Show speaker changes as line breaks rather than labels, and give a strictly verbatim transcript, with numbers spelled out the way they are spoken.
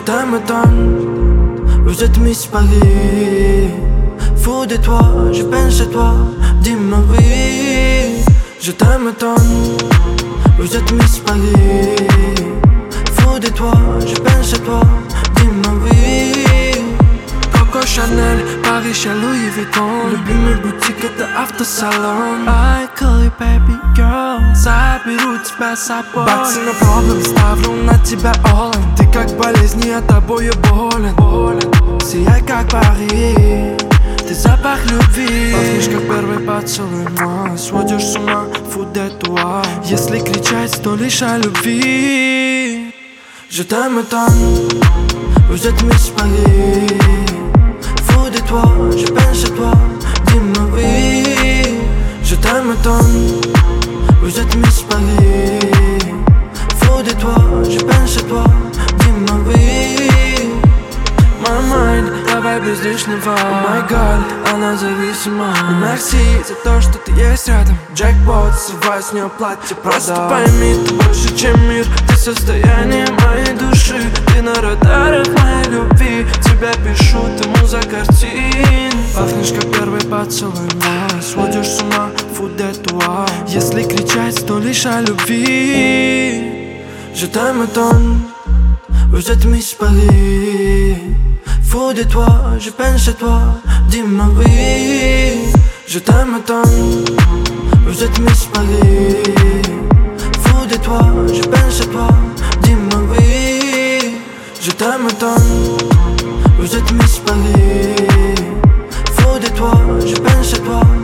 t'aime tant, vous êtes Miss Paris. Fou de toi, je pense à toi, dis-moi oui. Je t'aime tant, vous êtes Miss Paris. Fou de toi, je pense à toi, dis-moi oui. Coco Chanel, Paris chez Louis Vuitton. Любимые бутик это автосалон. I call you baby girl, заберу тебя с собой. Баксы на проблем, ставлю на тебя all in. Ты как болезнь, я тобою болен. Сияй как Париж, ты запах любви. Пахнешь как первый поцелуй мой. Сводишь с ума, фу de toi. Если кричать, то лишь о любви. Je t'aime tant, vous êtes Miss Paris. Fou de toi, je pense à toi, dis-moi oui. Je t'aime tant, vous êtes Miss Paris. Fou de toi, je pense à toi, dis-moi oui. My mind, давай без лишнего. Oh my god, она зависима. Merci за то, что ты есть рядом. Джекпот, срывай с нее платье, просто пойми, ты больше, чем мир. Ты состояние моей души. Ты на радарах моей любви. Тебя пишу, ты муза картин. Пахнешь, как первый поцелуй мой. Сводишь с ума, фу de toi. Если кричать, то лишь о любви. Je t'aime tant, vous êtes Miss Paris. Fou de toi, je pense à toi, dis-moi oui. Je t'aime tant, vous êtes Miss Paris. Fou de toi, je pense à toi, dis-moi oui. Je t'aime tant, vous êtes Miss Paris. Fou de toi, je pense à toi.